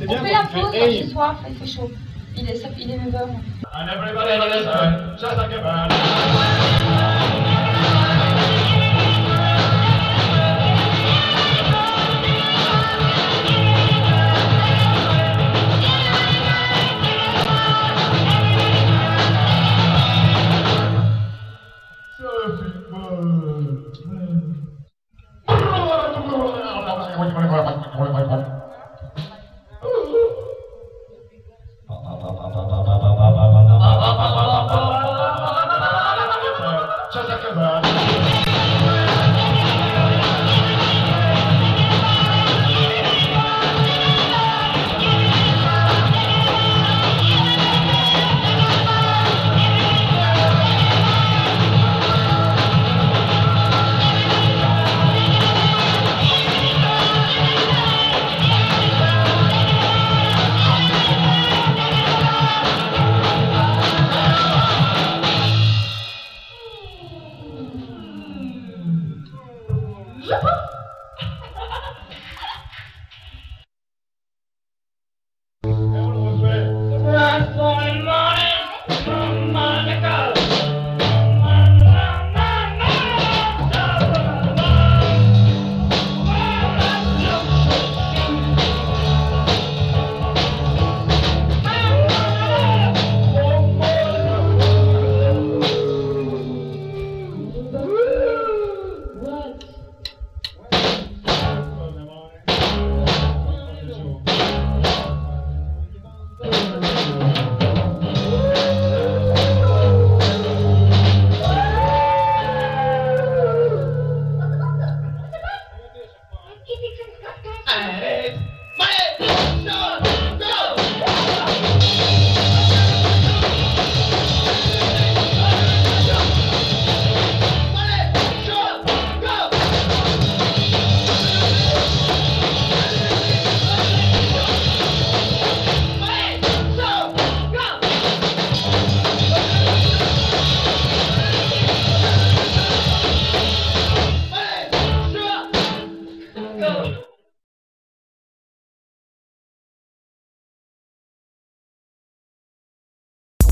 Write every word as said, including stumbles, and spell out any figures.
C'est On bien fait la quand tu pause, fais là, hey. ce soir, il fait chaud. Il est, ça- il est neuf heures. And everybody listen, just like a bird.